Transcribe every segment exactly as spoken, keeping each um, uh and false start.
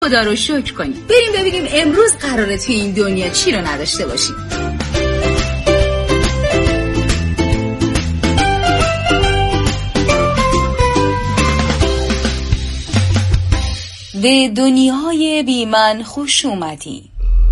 خدا رو شکر کنیم. بریم ببینیم امروز قراره توی این دنیا چی رو نداشته باشیم. به دنیای بی من خوش اومدی.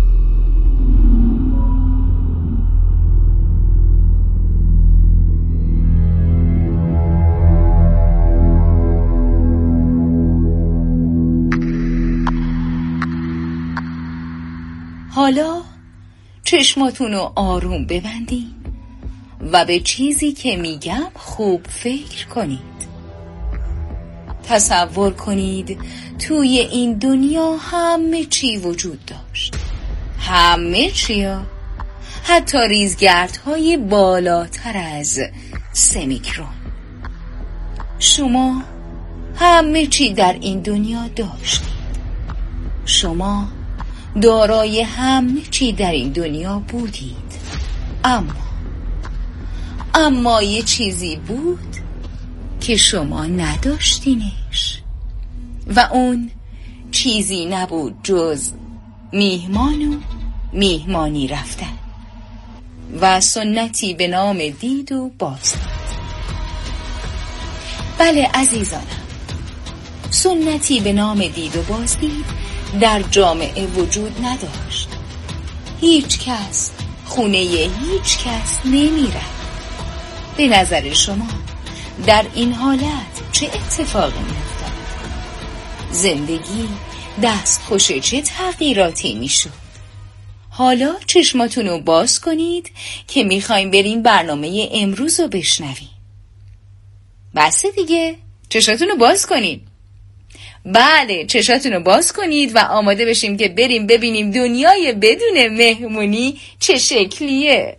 حالا چشماتون رو آروم ببندین و به چیزی که میگم خوب فکر کنید. تصور کنید توی این دنیا همه چی وجود داشت. همه چی ها، حتی ریزگردهای بالاتر از سه میکرون. شما همه چی در این دنیا داشتید. شما دارای همه چی در این دنیا بودید. اما اما یه چیزی بود که شما نداشتینش و اون چیزی نبود جز میهمان و میهمانی رفتن و سنتی به نام دید و بازدید. بله عزیزانم، سنتی به نام دید و بازدید در جامعه وجود نداشت. هیچ کس خونه هیچ کس نمیره. به نظر شما در این حالت چه اتفاقی میافتاد؟ زندگی دستخوش چه تغییراتی میشد؟ حالا چشماتون رو باز کنید که میخوایم بریم برنامه امروز رو بشنویم. بسه دیگه، چشماتون رو باز کنید. بله، چشاتون رو باز کنید و آماده بشیم که بریم ببینیم دنیای بدون مهمونی چه شکلیه.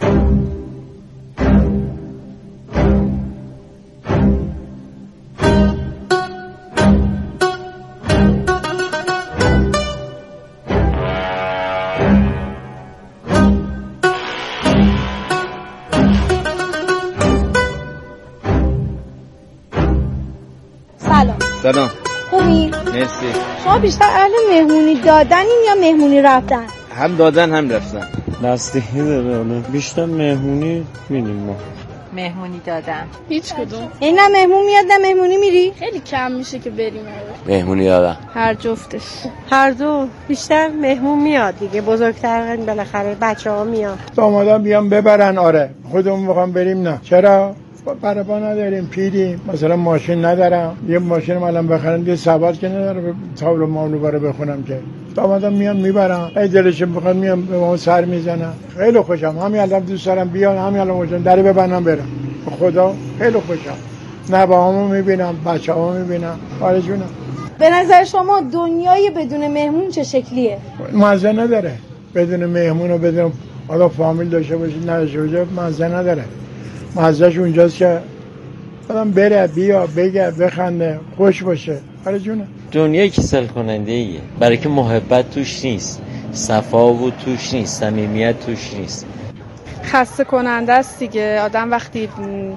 سلام. سلام. خوبی؟ مرسی. شما بیشتر اهل مهمونی دادنین یا مهمونی رفتن؟ هم دادن هم رفتن. دستگی داره. بیشتر مهمونی میدیم ما. مهمونی دادن. هیچ کدوم. این نه مهمون میاد نه مهمونی میری؟ خیلی کم میشه که بریم. مهمونی دادن. هر جفتش. هر دو. بیشتر مهمون میاد دیگه، بزرگتر بالاخره بچه‌ها میاد. دامادان بیان ببرن. آره خودمون میخوام بریم. نه چرا؟ برابا نداریم، پیریم، مثلا ماشین ندارم. یه ماشین الان بخرم یه سواد که نداره تابلو ماملو برای بخونم که. دامادم میان میبرن، ای دلشون بخواد میان به ما سر میزنن. خیلی خوشم، همین الان دوست دارم بیان، همین الان موجود دری ببندم برم. خدا خیلی خوشم. نوه‌هامو میبینم، بچه‌هامو میبینم. آره جونم. به نظر شما دنیای بدون مهمون چه شکلیه؟ مزه نداره. بدون مهمون و بدون حالا فامیل داشته باشی نداشته باشه مزه نداره. مزهش اونجاست که آدم بره بیا بگه بخنده خوش باشه. آره جونه. دنیا کسل کننده ایه، برای که محبت توش نیست، صفا و توش نیست، صمیمیت توش نیست. خسته کننده است دیگه. آدم وقتی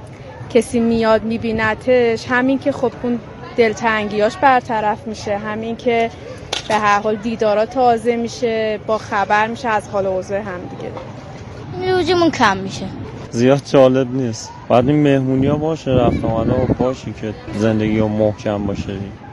کسی میاد میبینتش، همین که خب اون دلتنگیاش برطرف میشه، همین که به هر حال دیدارا تازه میشه، با خبر میشه از حال اوضاع هم دیگه. روزمون کم میشه. زیاد جالب نیست. بعد این مهمونی ها باشه، رفت آمده ها باشه که زندگی ها محکم باشه.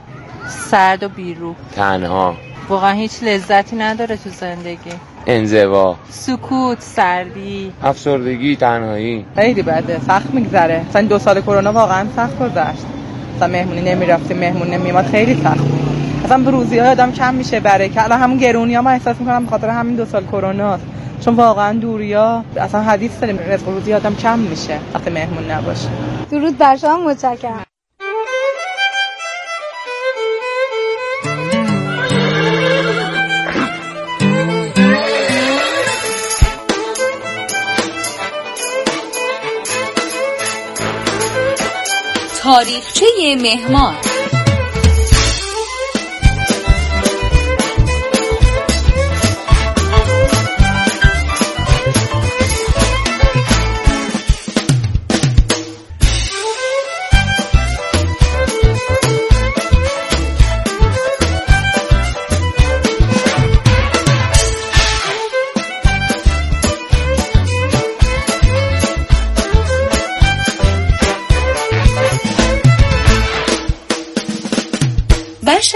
سرد و بیروح، تنها، واقعا هیچ لذتی نداره تو زندگی. انزوا، سکوت، سردی، افسردگی، تنهایی. خیلی بده، سخت میگذره. مثلا دو سال کرونا واقعا سخت گذشت. مثلا مهمونی نمیرفتیم، مهمون نمیومد، خیلی سخت بود. مثلا بروزی‌های آدم کم میشه، برای که الان همون گرونی‌ها من احساس می‌کنم به خاطر همین دو سال کرونا، چون واقعا دوریا اصلا حدیث داریم، رزق روزی آدم کم میشه وقتی مهمون نباشه. درود بر شما، متشکرم. تاریخچه مهمان.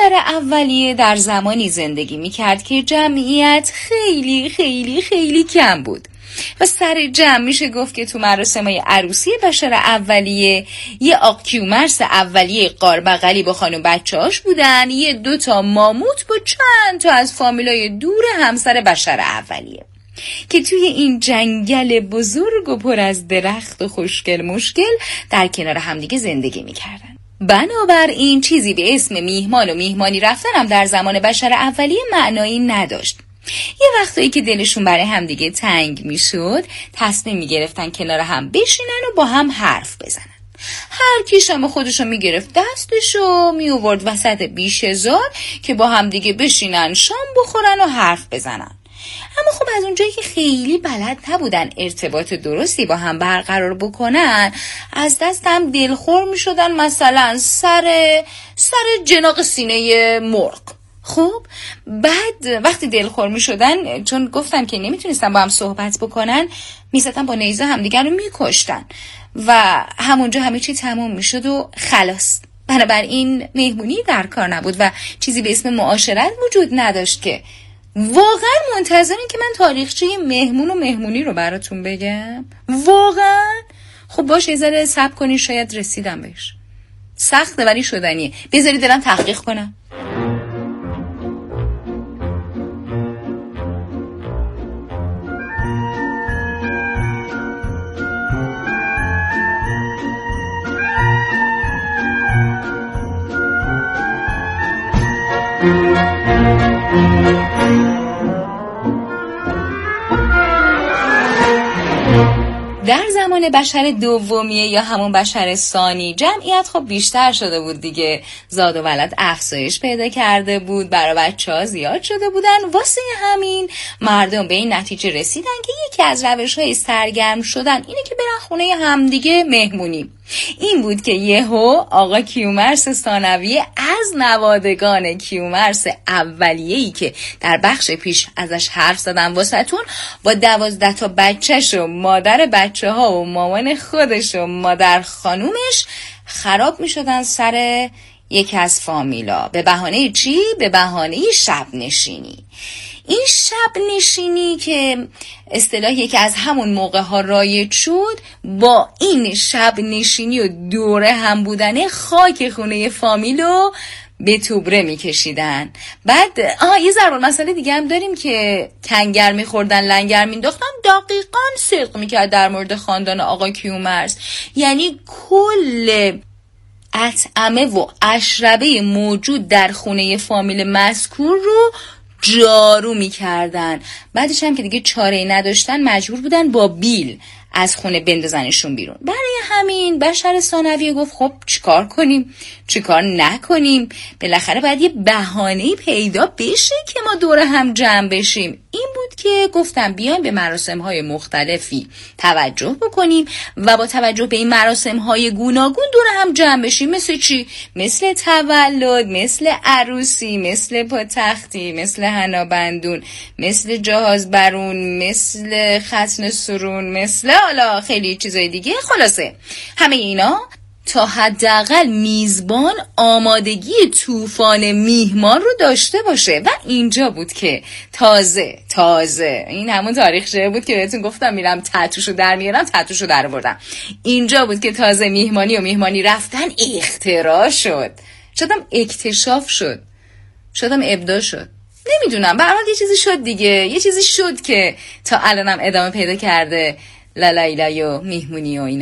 بشر اولیه در زمانی زندگی میکرد که جمعیت خیلی خیلی خیلی کم بود و سر جمع میشه گفت که تو مراسمای عروسی بشر اولیه یه آق کیومرث اولیه قاربغلی با خانم بچه‌هاش بودن، یه دوتا ماموت با چند تا از فامیلای دور همسر بشر اولیه که توی این جنگل بزرگ و پر از درخت و خوشگل مشکل در کنار همدیگه زندگی میکردن. بنابراین چیزی به اسم میهمان و میهمانی رفتن هم در زمان بشر اولیه معنایی نداشت. یه وقتایی که دلشون برای همدیگه تنگ میشد تصمیم میگرفتن کنار هم بشینن و با هم حرف بزنن. هر کی شام خودشو میگرفت دستشو میورد وسط بیشه‌زار که با همدیگه بشینن شام بخورن و حرف بزنن. اما خب از اونجایی که خیلی بلد نبودن ارتباط درستی با هم برقرار بکنن، از دست هم دلخور میشدن، مثلا سر سر جناق سینه مرغ. خب بعد وقتی دلخور میشدن، چون گفتم که نمیتونستن با هم صحبت بکنن، میزدن با نیزه همدیگر رو میکشتن و همونجا همه چی تموم میشد و خلاص. بنابراین مهمونی در کار نبود و چیزی به اسم معاشرت وجود نداشت. که واقعا منتظرین که من تاریخچه مهمون و مهمونی رو براتون بگم؟ واقعا؟ خب باشه، یه ذره صبر کنین، شاید رسیدم بهش. سخته ولی شدنیه. بذارید دلم تحقیق کنم. در زمان بشر دومیه یا همون بشر ثانی جمعیت خب بیشتر شده بود دیگه، زاد و ولد افزایش پیدا کرده بود، برای بچه ها زیاد شده بودن. واسه همین مردم به این نتیجه رسیدن که یکی از روش های سرگرم شدن اینه که برن خونه همدیگه مهمونی. این بود که یهو آقا کیومرث ثانویه از نوادگان کیومرث اولیه‌ای که در بخش پیش ازش حرف زدم واسهتون، با دوازده تا بچه‌ش و مادر بچه ها و مامان خودش و مادر خانومش خراب می شدن سر یکی از فامیلا. به بهانه چی؟ به بهانه شب نشینی. این شب نشینی که اصطلاحی که از همون موقع ها رایج شد، با این شب نشینی و دوره هم بودنه خاک خونه فامیلو به توبره میکشیدن. بعد آه یه ضرب مسئله دیگه هم داریم که کنگر میخوردن لنگر مینداختن، دقیقاً صدق میکرد در مورد خاندان آقا کیومرث. یعنی کل اطعمه و اشربه موجود در خونه فامیل مذکور رو جارو میکردن. بعدش هم که دیگه چاره‌ای نداشتن مجبور بودن با بیل از خونه بندازنشون بیرون. برای همین بشر ثانویه گفت خب چیکار کنیم چیکار نکنیم، بالاخره باید یه بهانه‌ای پیدا بشه که ما دور هم جمع بشیم. این بود که گفتم بیایم به مراسم‌های مختلفی توجه بکنیم و با توجه به این مراسم‌های گوناگون دور هم جمع بشیم. مثل چی؟ مثل تولد، مثل عروسی، مثل پاتختی، مثل حنابندون، مثل جهاز برون، مثل ختن سرون، مثل حالا خیلی چیزای دیگه. خلاصه همه اینا تا حداقل میزبان آمادگی طوفان میهمان رو داشته باشه. و اینجا بود که تازه تازه این همون تاریخچه بود که بهتون گفتم میرم تتوشو در میارم، تتوشو در آوردم. اینجا بود که تازه میهمانی و میهمانی رفتن اختراع شد، شدم اکتشاف شد، شدم ابداع شد. نمیدونم، به هر حال یه چیزی شد دیگه، یه چیزی شد که تا الانم ادامه پیدا کرده. لالایلای و میهمونی و اینا.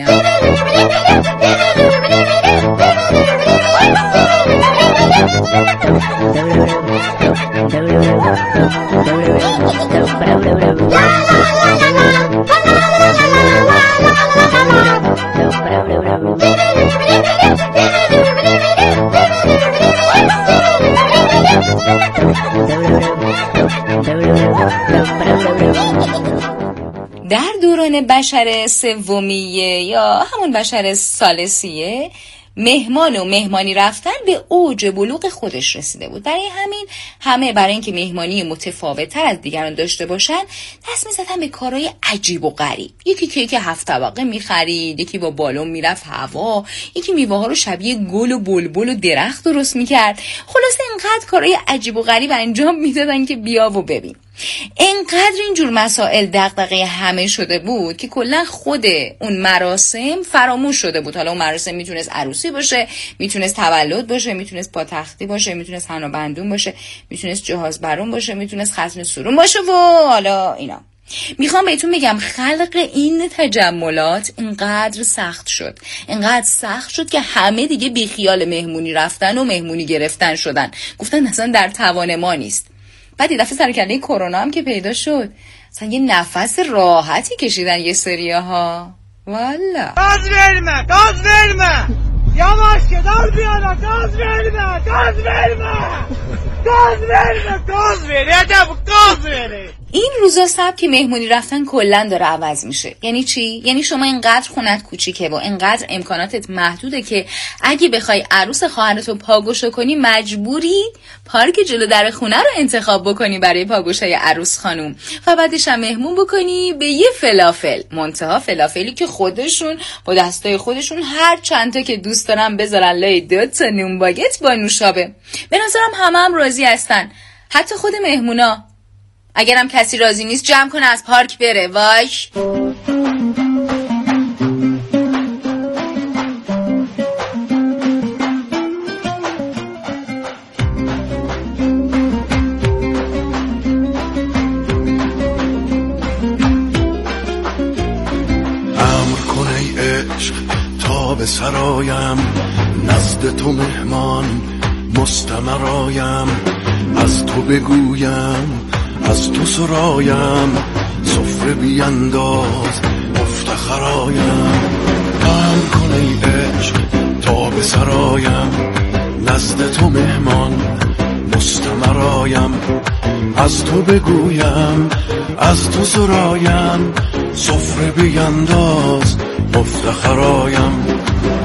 در دوران بشر سومیه یا همون بشر ثالثیه، مهمان و مهمانی رفتن به اوج بلوغ خودش رسیده بود. برای همین همه برای اینکه مهمانی متفاوت‌تر از دیگران داشته باشن دست می‌زدن به کارهای عجیب و غریب. یکی کیک هفت طبقه می‌خرید، یکی با بالون میرفت هوا، یکی میوه‌ها رو شبیه گل و بلبل و درخت درست می‌کرد. خلاصه اینقدر کارهای عجیب و غریب انجام می‌دادن که بیا و ببین. اینقدر اینجور مسائل دغدغه همه شده بود که کلا خود اون مراسم فراموش شده بود. حالا اون مراسم میتونست عروسی باشه، میتونست تولد باشه، میتونست پاتختی باشه، میتونست حنا بندون باشه، میتونست جهاز برون باشه، میتونست ختم سورون باشه و حالا اینا. میخوام بهتون بگم خلق این تجملات اینقدر سخت شد، اینقدر سخت شد که همه دیگه بیخیال مهمونی رفتن و مهمونی گرفتن شدن. گفتن اصلا در توان ما نیست. بعد یه دفعه سرکله کرونا هم که پیدا شد اصلا یه نفس راحتی کشیدن یه سریه ها. والا گاز verme گاز verme yavaş gedar biyana gaz verme gaz verme gaz verme gaz ver ادب گاز ver. این روزا سبک مهمونی رفتن کلا داره عوض میشه. یعنی چی؟ یعنی شما اینقدر خونت کوچیکه و اینقدر امکاناتت محدوده که اگه بخوای عروس خواهرتو پاگوشو کنی مجبوری پارک جلو در خونه رو انتخاب بکنی برای پاگوشای عروس خانوم و بعدش هم مهمون بکنی به یه فلافل. منتها فلافلی که خودشون با دستای خودشون هر چند تا که دوست دارن بذارن لای دو تا نون باگت با نوشابه. به نظرم همه هم راضی هستن، حتی خود مهمونا. اگرم کسی راضی نیست جمع کنه از پارک بره. وای امر کن ای عشق تا به سرایم، نزد تو مهمان مستمرایم، از تو بگویم از تو سرایم، سفره بینداز مفتخرایم. امر کن ای عشق تا به سرایم، نزد تو مهمان مستمرایم، از تو بگویم از تو سرایم، سفره بینداز مفتخرایم.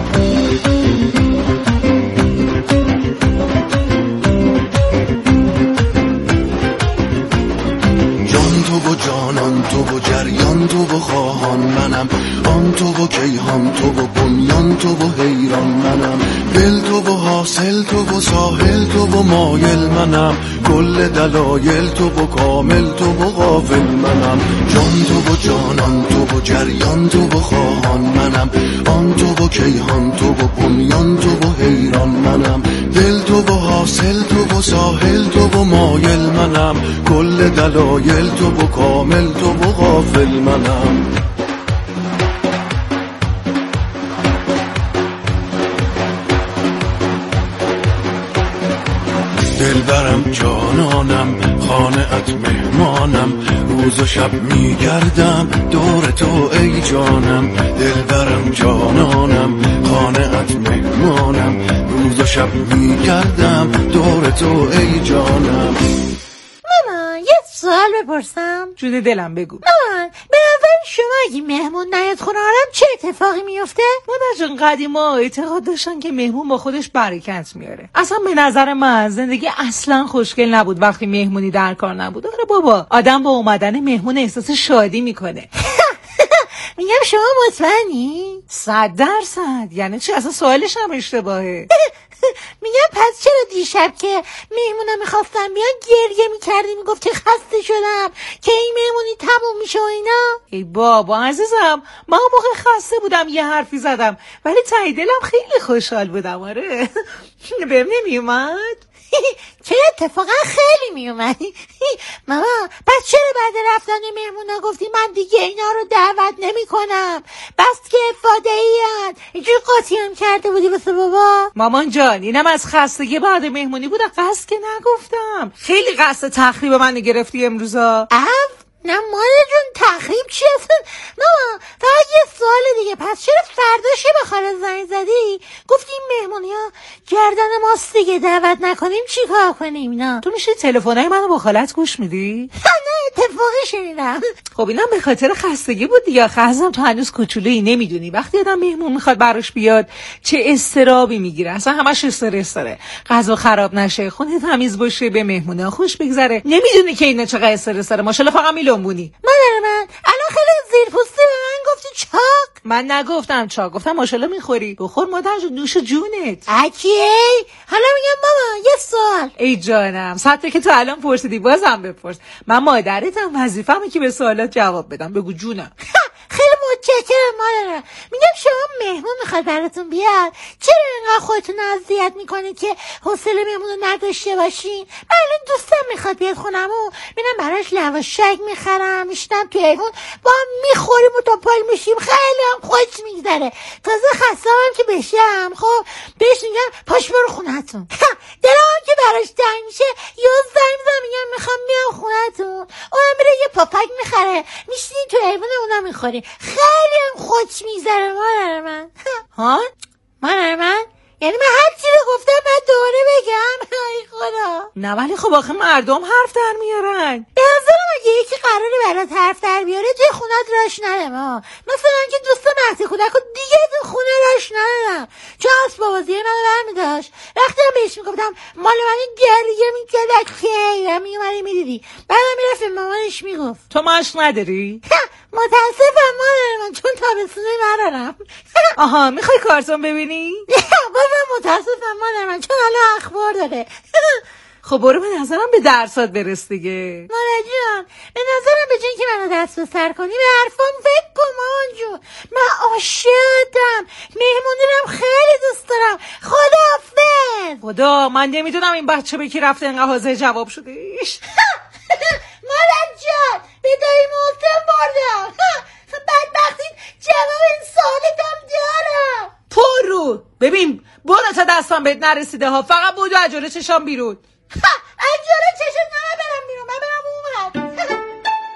تو و جانان تو و جریان تو و خواهان منم، آن تو و کیهان تو و بنیان تو و حیران منم، دل تو و حاصل تو و ساحل تو و مایل منم، کل دلایل تو و کامل تو و غافل منم. جان تو و جانان تو و جریان تو و خواهان منم، آن تو و کیهان تو و بنیان تو و حیران منم، دل تو و حاصل تو و ساحل تو و مایل منم، کل دلایل تو و کامل تو و غافل منم. دلبرم جانانم خانه‌ات مهمانم، روز و شب میگردم دور تو ای جانم. دلبرم جانانم خانه‌ات مهمانم، روز و شب میگردم دور تو ای جانم. مامان یه سوال بپرسم؟ جون دلم بگو. مامان به نظر شما اگه مهمون نیاد خونه آرم چه اتفاقی میفته؟ مادر جون قدیما اعتقاد داشتن که مهمون با خودش برکت میاره. اصلا به نظر من زندگی اصلا خوشگل نبود وقتی مهمونی در کار نبود. آره بابا، آدم با اومدن مهمون احساس شادی میکنه. میگم شما مطمئنی؟ صد درصد. یعنی چی؟ اصلا سوالش هم اشتباهه. میگم پس چرا دیشب که مهمونا میخواستن بیان گریه میکردی میگفت که خسته شدم که این مهمونی تموم میشه و اینا؟ ای بابا عزیزم، من اون موقع خسته بودم یه حرفی زدم ولی ته دلم خیلی خوشحال بودم. آره بهم نمیومد؟ چرا اتفاقا خیلی میومدی. ماما پس چرا بعد رفتن مهمونا گفتی من دیگه اینا رو دعوت نمی کنم، بس که افاده ایان اینجور قاطی هم کرده بودی واسه بابا؟ مامان جان اینم از خستگی بعد مهمونی بود، قصد که نگفتم. خیلی قصد تخریب من گرفتی امروزا. اف نه مادر جون تخریب چی اصلا؟ ماما فقط یه سوال دیگه، پس چرا فرداشی به خاله زنگ زدی گفتی این مهمونی ها گردن ماست دیگه دعوت نکنیم چی کار کنیم اینا؟ تو میشه تلفنای منو با خالت گوش میدی؟ نه اتفاقی شنیدم. خب اینم به خاطر خستگی بود دیگه. خزم تو هنوز کوچولویی، نمیدونی وقتی آدم مهمون میخواد براش بیاد چه استرابی میگیره. اصلا همش استرس داره. غذا خراب نشه، خونه تمیز باشه، به مهمونا خوش بگذره. نمیدونی که اینا چقدر استرس داره. ماشاءالله فقط میلونبونی. مادر من الان خیلی زیرپوستی به من گفتی چاق. من نگفتم چاق، گفتم ماشاءالله میخوری. بخور مادر جون، نوش جونت. اکی حالا میگم ماما یه سوال. ای جانم، صد که تو الان پرسیدی بازم بپرس. من مادرتم، وظیفه‌مه که به سوالات جواب بدم. بگو جونم. خیلی متشکرم مادرم. میگم شما مهمون میخواد براتون بیاد، چرا اینقدر خودتون اذیت میکنید که حوصله مهمونو نداشته باشین؟ من الان دوستم میخواد بیاد خونمون، میرم براش لواشک میخرم، میشنم تو ایوون با هم میخوریم و تا پای میشیم، خیلی هم خوش میگذره. تازه خستم هم که بشم، خب بهش میگم پاش برو خونتون. دلم که براش تنگ میشه یا زنگ میزنم میگم میخوام بیام خونتون، اونم میره یه پاپک میخره، میشینی تو ایوون اونا میخوری. خیلی هم خوش میگذره مادر من. ها مادر من؟ یعنی من هر چی رو گفتم بعد دوباره بگم؟ ای خدا. نه ولی خب آخه مردم حرف در میارن. به نظرم اگه یکی قراره برات حرف در بیاره توی خونت راش ندم ها. مثلا که دوست مهدی کودک و دیگه تو خونه راش ندم، چون اسباب بازی منو برمیداشت. وقتی هم بهش میگفتم مال من گریه میکرد خیلی میومدی میدیدی، بعدم میرفت مامانش میگفت. تو مشق نداری؟ متاسفم مادر من، چون تابستونه ندارم. آها میخوای کارتون ببینی؟ بازم متاسفم مادر من، چون الان اخبار داره. خب برو به نظرم به درسات برس دیگه. مادر جان به نظرم به جون که منو دست به سر کنی به حرفام فکر کن مامان جون. من عاشقتم، مهمونیرم خیلی دوست دارم. خداحافظ. خدا من نمیدونم این بچه به کی رفته اینقدر حاضر جواب شدهش. مادر جان به دایی محسن بردم، بدبختی جواب این سوالتم دارم. پر رو ببین برو تا دستم بهت نرسیده ها، فقط بودو اجاره چشام بیرون. اجاره چشم نه برم بیرون، من برم اون ور.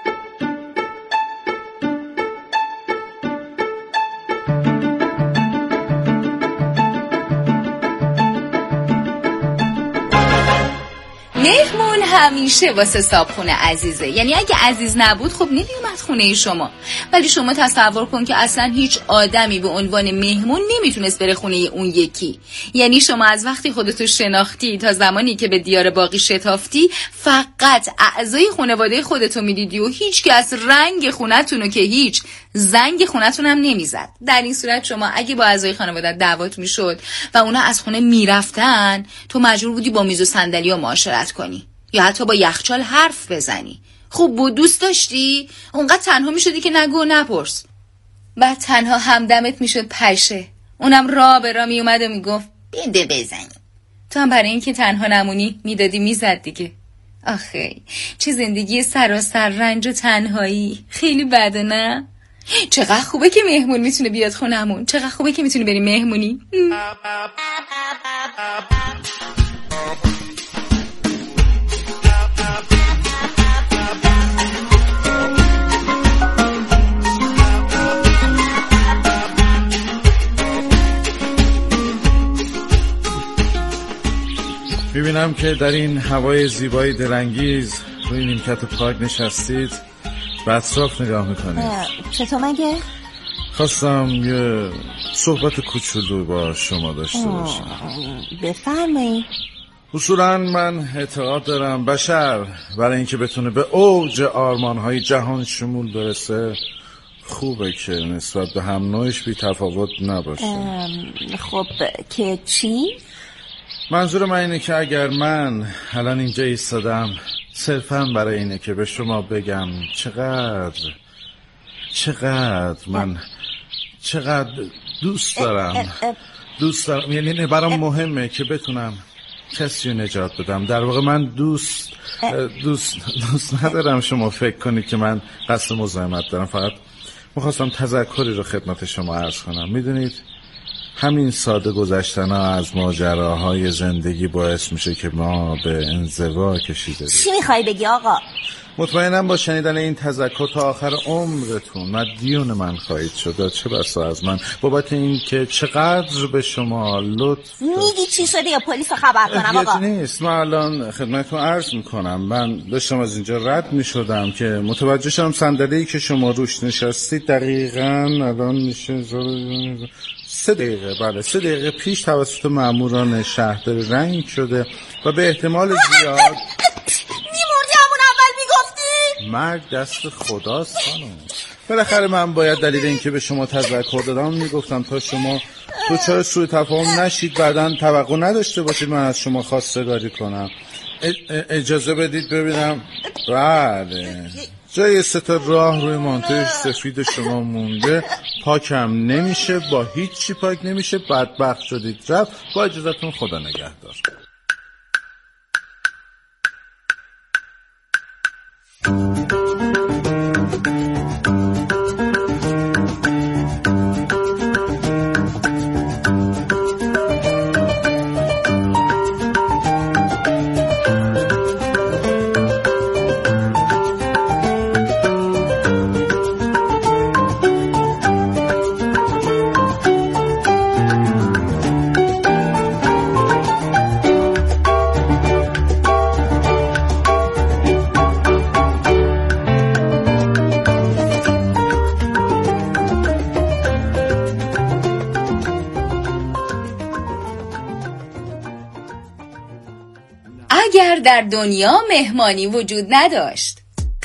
مهمون همیشه واسه صابخونه عزیزه. یعنی اگه عزیز نبود خب نمیومد خونه شما. ولی شما تصور کن که اصلا هیچ آدمی به عنوان مهمون نمیتونست بره خونه اون یکی. یعنی شما از وقتی خودتو شناختی تا زمانی که به دیار باقی شتافتی فقط اعضای خانواده خودتو میدیدی و هیچ کس رنگ خونتونو که هیچ زنگ خونتون هم نمیزد. در این صورت شما اگه با اعضای خانواده دعوات میشد و اونا از خونه میرفتن، تو مجبور بودی با میز و صندلی و معاشرت کنی یا حتی با یخچال حرف بزنی. خب بود دوست داشتی؟ اونقدر تنها میشدی که نگو نپرس. بعد تنها همدمت میشد پشه، اونم راه به راه میومد و میگفت بده بزنی. تو هم برای اینکه تنها نمونی میدادی میزد دیگه. آخه چه زندگی سراسر رنج و تنهایی. خیلی بده نه؟ چقدر خوبه که مهمون میتونه بیاد خونمون، چقدر خوبه که میتونی بری مهمونی. میبینم که در این هوای زیبای دلانگیز روی نیمکت پارک نشستید و اطراف نگاه میکنید. چطور مگه؟ خواستم یه صحبت کوچولو با شما داشته باشم. بفرمایید. اصولا من اعتقاد دارم بشر برای اینکه بتونه به اوج آرمانهای جهان شمول برسه خوبه که نسبت به هم نوعش بی تفاوت نباشه. خب که چی؟ منظور من اینه که اگر من الان اینجا ایستادم صرفا برای اینه که به شما بگم چقدر چقدر من چقدر دوست دارم دوست دارم یعنی برام مهمه که بتونم کسی رو نجات بدم. در واقع من دوست دوست دوست ندارم شما فکر کنید که من قصد مزاحمت دارم. فقط میخواستم تذکری رو خدمت شما عرض کنم. میدونید همین ساده گذشتن ها از ماجراهای زندگی باعث میشه که ما به انزوا کشیده بشیم. چی میخوای بگی آقا؟ مطمئنم با شنیدن این تذکر تا آخر عمرتون مدیون من خواهید شد، چه بسا از من، بابت این که چقدر به شما لطف. میگی چی شده یا پلیس خبر کنم آقا؟ نیست، من الان خدمتتون عرض میکنم. من داشتم از اینجا رد میشدم که متوجه شدم صندلی‌ای که شما روش نشستید دقیقاً الان میشه سه دقیقه بله سه دقیقه پیش توسط ماموران شهرداری رنگ شده و به احتمال زیاد مرگ دست خداست خانم. بالاخره من باید دلیل این که به شما تذکر دادم میگفتم تا شما دوچار سوء تفاهم نشید، بعداً توقع نداشته باشید من از شما خواستگاری کنم. اجازه بدید ببینم. بله جای سه تا راه روی مانتوی سفید شما مونده، پاکم نمیشه، با هیچ چی پاک نمیشه، بدبخت شدید رفت. با اجازهتون خدا نگهدار. اگر در دنیا مهمانی وجود نداشت.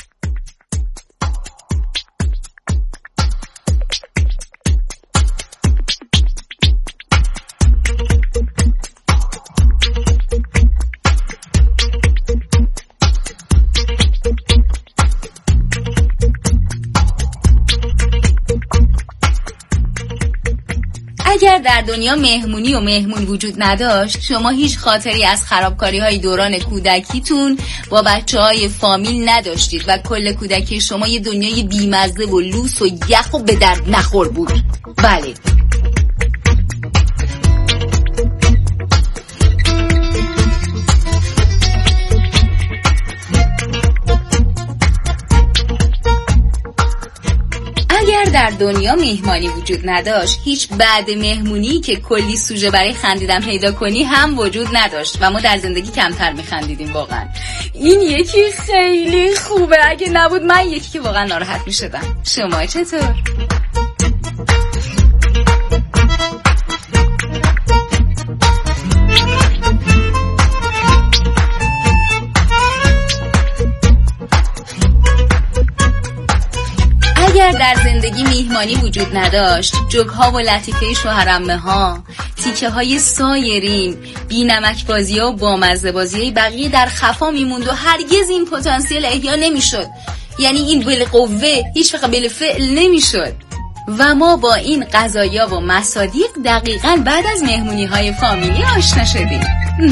اگر در دنیا مهمونی و مهمون وجود نداشت، شما هیچ خاطری از خرابکاری های دوران کودکیتون با بچه های فامیل نداشتید و کل کودکی شما یه دنیای بیمزه و لوس و یخ و به درد نخور بود. بله اگر در دنیا مهمانی وجود نداشت، هیچ بعد مهمونی که کلی سوژه برای خندیدن پیدا کنی هم وجود نداشت و ما در زندگی کمتر میخندیدیم. واقعا این یکی خیلی خوبه، اگه نبود من یکی که واقعا ناراحت میشدم. شما چطور؟ اگر در زندگی میهمانی وجود نداشت، جوک ها و لطیفه شوهرعمه ها، تیکه های سایرین، بی نمک بازی ها و بامزه بازی های بقیه در خفا میموند و هرگز این پتانسیل احیا نمیشد. یعنی این بالقوه هیچ وقت بالفعل نمیشد. و ما با این قضایا و مصادیق دقیقاً بعد از مهمونی های فامیلی آشنا شدیم.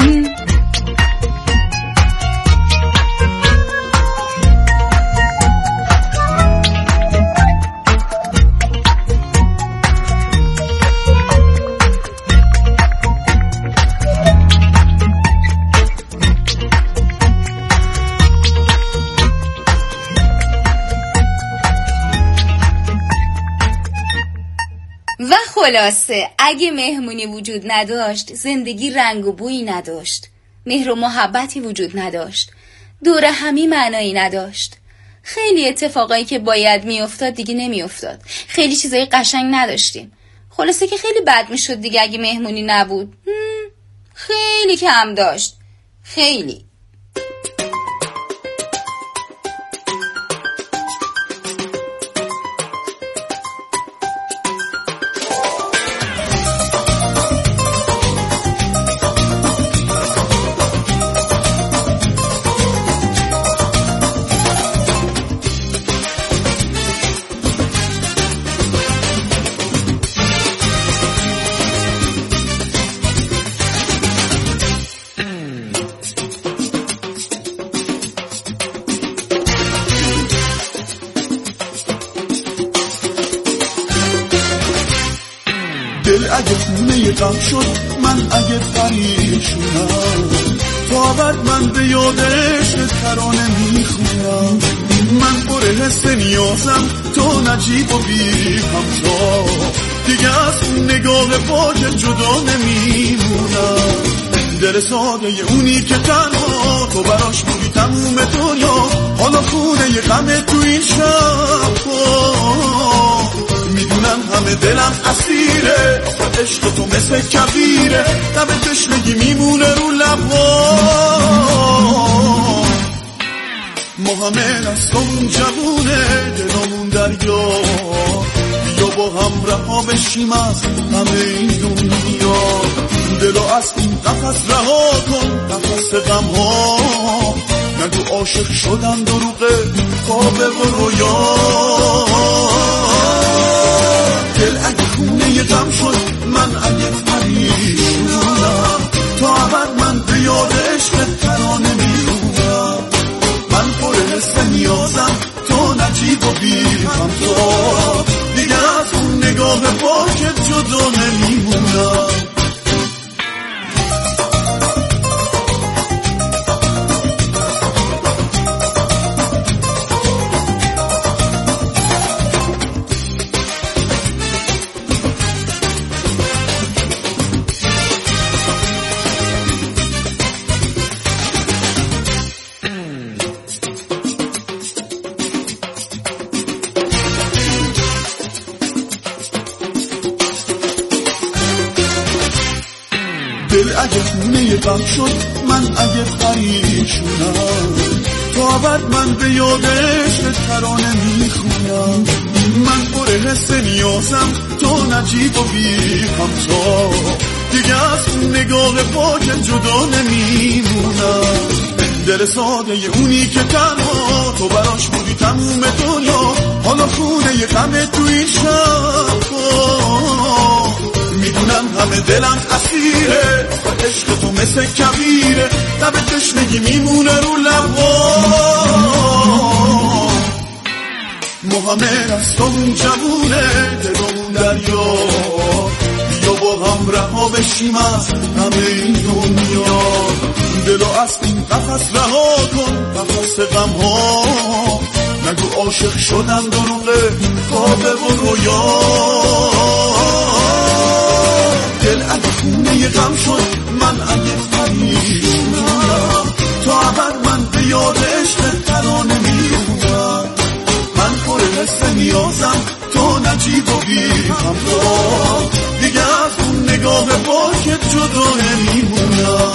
و خلاصه اگه مهمونی وجود نداشت، زندگی رنگ و بویی نداشت، مهر و محبتی وجود نداشت، دور همی معنایی نداشت، خیلی اتفاقایی که باید میافتاد دیگه نمیافتاد، خیلی چیزای قشنگ نداشتیم. خلاصه که خیلی بد میشد دیگه اگه مهمونی نبود. خیلی کم داشت، خیلی. غم شد من اگه پریشونم، تا ابد من به یاد عشق ترانه میخونم. من پر حس نیازم تو نجیب و بی همتا، دیگه از اون نگاه پاک جدا نمیمونم. دل ساده اونی که تنها تو براش بودی تموم دنیا، حالا خونه ی غم تو این شب. میدونم همه دلم اسیره، آخه عشق تو مثل کبیره، لب تشنگی میمونه رو لبا. ما همه دستمون جوونه دلمون دریا، بیا با هم رها بشیم از همه این دنیا. دلو از این قفس رها کن، قفس غم ها، نگو عاشق شدن دروغه خوابه و رویا. دل اگه خونه ی غم شد من اگه پریشونم، تا ابد من به یاد عشق ترانه میخونم. من پر حس نیازم تو نجیب و بی همتا، دیگه از اون نگاه پاکت جدا نمیمونم. دل اگه خونه ی غم شد من اگه پریشونم، تا ابد من به یاد عشق ترانه میخونم. من پر حس نیازم تو نجیب و بی همتا، دیگه از اون نگاه پاک جدا نمیمونم. دل ساده اونی که تنها تو براش بودی تموم دنیا، حالا خونه ی غم تو این شب. میدونم همه دلم اسیره، عشق تو مثل کبیره، لب تشنگی میمونه رو لبا. ما همه دستمون جوونه دلمون دریا، بیا با هم رها بشیم از همه این دنیا. دلو از این قفس رها کن، قفس غم ها، نگو عاشق شدن دروغه خوابه و رویا. دل اگه خونه ی غم شد من اگه پریشونم، تا ابد من به یاد عشق ترانه میخونم. من پر حس نیازم تو نجیب و بی همتا، دیگه از اون نگاه پاکت جدا نمیمونم.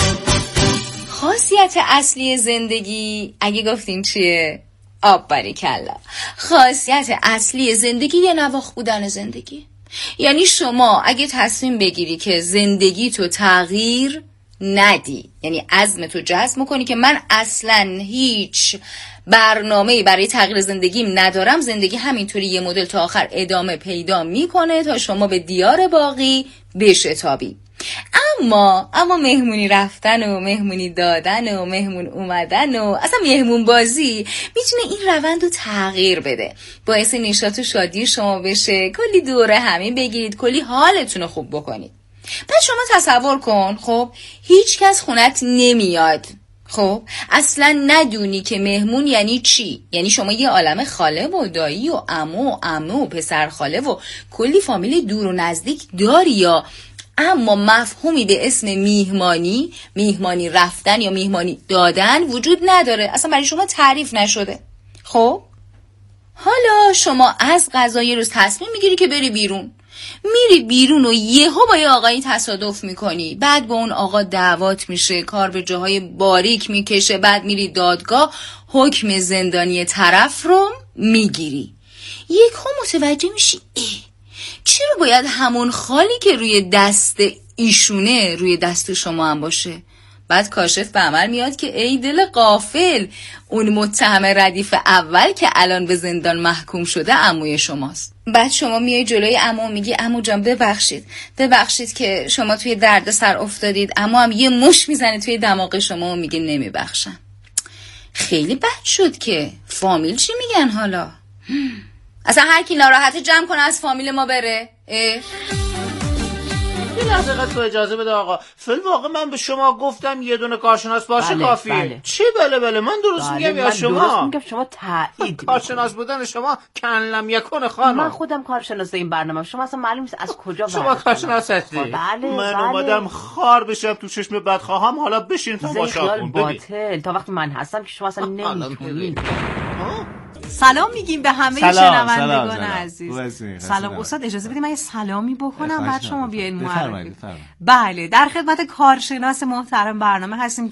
خاصیت اصلی زندگی اگه گفتیم چیه؟ آب باریکلا. خاصیت اصلی زندگی یه نواخت بودن زندگی. یعنی شما اگه تصمیم بگیری که زندگی تو تغییر ندی، یعنی عزم تو جزم کنی که من اصلا هیچ برنامه‌ای برای تغییر زندگیم ندارم، زندگی همینطوری یه مدل تا آخر ادامه پیدا میکنه تا شما به دیار باقی بشتابی. اما اما مهمونی رفتن و مهمونی دادن و مهمون اومدن و اصلا مهمون بازی میتونه این روند رو تغییر بده، باعث نشاط و شادی شما بشه، کلی دوره همین بگیرید، کلی حالتون رو خوب بکنید. بعد شما تصور کن خب هیچ کس خونت نمیاد، خب اصلا ندونی که مهمون یعنی چی. یعنی شما یه عالم خاله و دایی و عمو و عمه و پسر خاله و کلی فامیل دور و نزدیک داری، یا اما مفهومی به اسم میهمانی، میهمانی رفتن یا میهمانی دادن وجود نداره، اصلا برای شما تعریف نشده. خب حالا شما از قضا یه روز تصمیم میگیری که بری بیرون، میری بیرون و یهو با یه آقایی تصادف میکنی، بعد با اون آقا دعوات میشه، کار به جاهای باریک میکشه، بعد میری دادگاه، حکم زندانی طرف رو میگیری. یکو متوجه میشی اه چرا باید همون خالی که روی دست ایشونه روی دست شما هم باشه؟ بعد کاشف به عمل میاد که ای دل غافل، اون متهم ردیف اول که الان به زندان محکوم شده عموی شماست. بعد شما میای جلوی عمو میگی عمو جان ببخشید ببخشید که شما توی درد سر افتادید، عمو هم یه مش میزنه توی دماغ شما و میگه نمیبخشم. خیلی بد شد که فامیل چی میگن حالا؟ اصلا هر کی ناراحت جمع کنه از فامیل ما بره. اه؟ یه لحظه قد تو اجازه بده آقا. فیلم واقع من به شما گفتم یه دونه کارشناس باشه بله، کافیه. بله. چی بله بله من درست بله، میگم یا من شما؟ درست میگم، شما تایید. کارشناس بودن شما کنلم یکون خانم. من خودم کارشناس این برنامه. شما اصلا معلوم نیست از کجا شما کارشناس هستی؟ بله من بله. اومدم خار بشم تو چشم بدخواهم. حالا بشین تو ماشاخون باطل. تا وقتی من هستم که شما اصلا نمیتونید. سلام میگیم به همه سلام، شنوندگان سلام، عزیز. سلام. سلام استاد، اجازه بدید من یه سلامی بکنم بعد شما بیاین معرفی. بفرمایید. بله، در خدمت کارشناس محترم برنامه هستیم